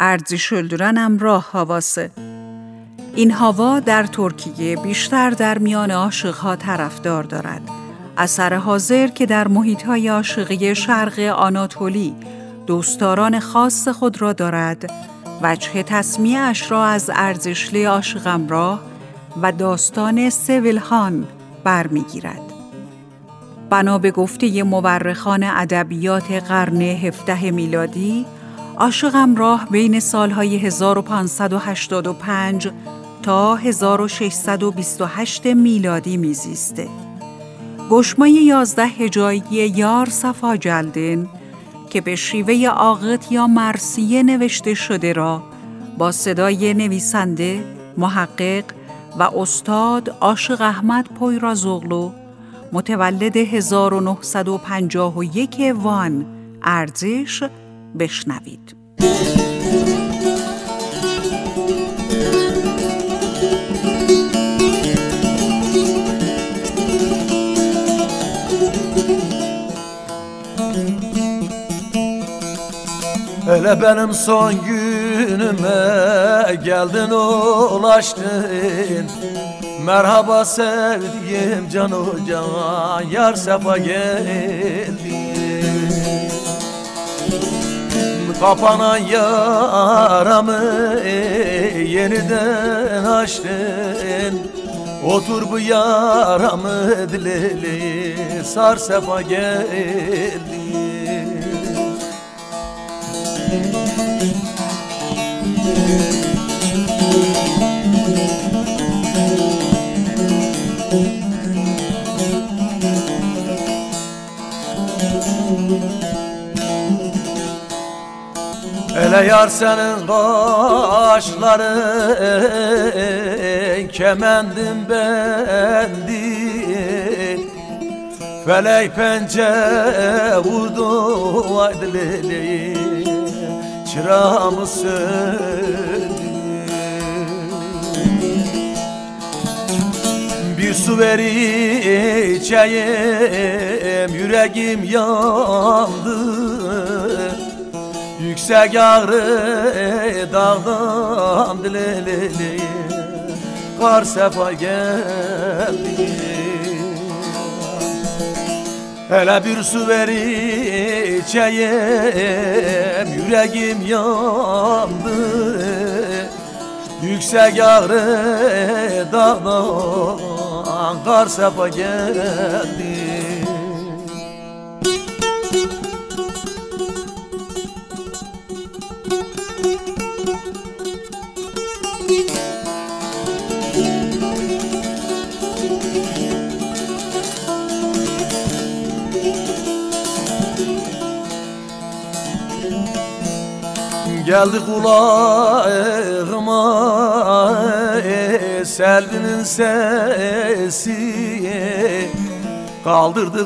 Erziş öldürenم rah havası. این هوا در ترکیه بیشتر در میان عاشق‌ها طرفدار دارد. اثر حاضر که در محیط‌های عاشقی شرق آناتولی دوستداران خاص خود را دارد، وجه تسمیه‌اش را از ارزشلی عاشقم راه و داستان سویلهان برمی‌گیرد. بنا به گفته مورخان ادبیات قرن 17 میلادی، عاشقم راه بین سالهای 1585 تا 1628 میلادی میزیسته. گشمای 11 هجایی یار صفا جلدن که به شیوه عاقد یا مرثیه نوشته شده را با صدای نویسنده، محقق و استاد عاشق احمد پویرازوغلو متولد 1951 وان ارزش بشنوید. Hele benim son günüme geldin ulaştın. Merhaba sevdiğim can can, yar sefa geldin. Kapanan yaramı yeniden açtın. Otur bu yaramı dileli, sar sefa geldin. Hele yar senin kaşların kemendin bendi, felek pençe vurdu vay dileli, çırağımı söndü. Bir su ver içeyim, yüreğim yandı. Yüksek ağrı dağdan dileli, kar sefa geldi. Hele bir su ver içeyim, yüreğim yandı. Yüksek ağrı dağdan kar sefa geldi. Geldi kulağıma Selvi'nin sesi, kaldırdı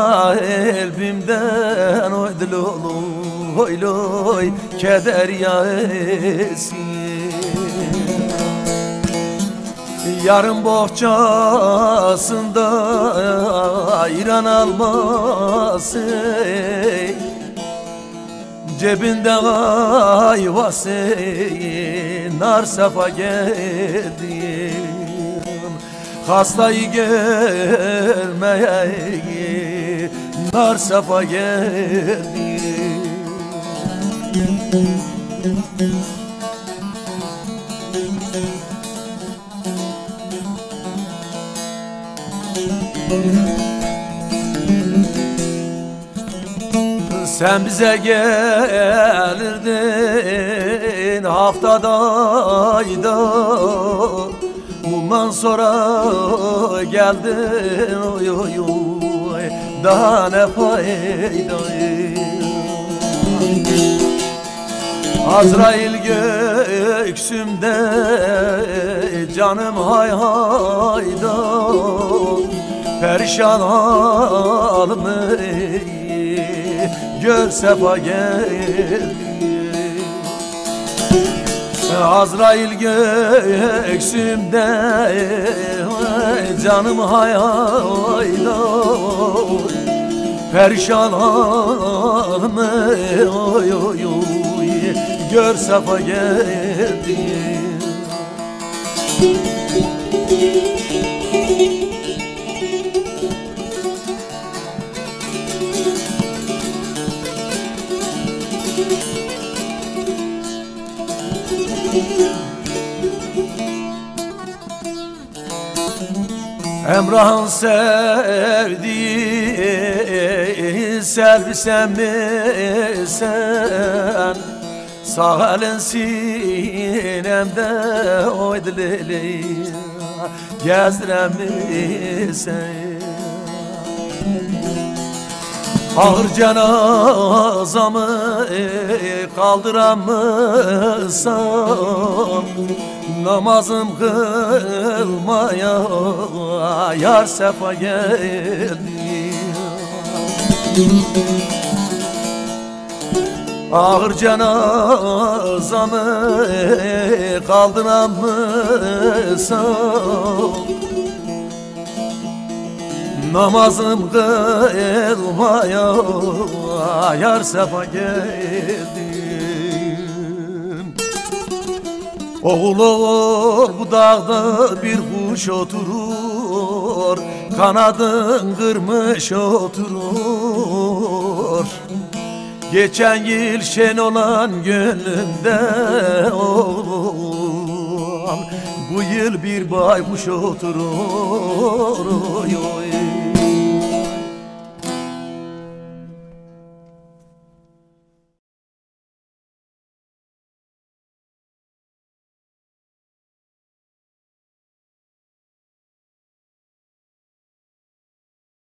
kalbimden oy diloy loy keder yağesi. Yarın bohçasında İran alması, cebinde ayvası nar sefa geldim. Hastayı görmeye nar sefa geldim. Sen bize gelirdin haftada ayda, bundan sonra geldin oy oy oy, daha ne fayda. Azrail göksümde canım hay hayda, perişan halımı gör sefa geldi. Azrail göksümde canım hay hayda, perişan halımı oy oy oy gör safa geldi. Emrah'ın sevdiği sevsem mi sen? Sağ elin sinemde oydu leyli, gezdirem mi sen? Ağır cenazamı kaldıramazsam, namazım kılmaya yar sefa geldi. Ağır cenazamı kaldıramazsam, namazım kılmaya yar sefa geldim. Oğul olur bu dağda bir kuş oturur, kanadın kırmış oturur. Geçen yıl şen olan gönlümde oğlum, bu yıl bir baykuş oturur.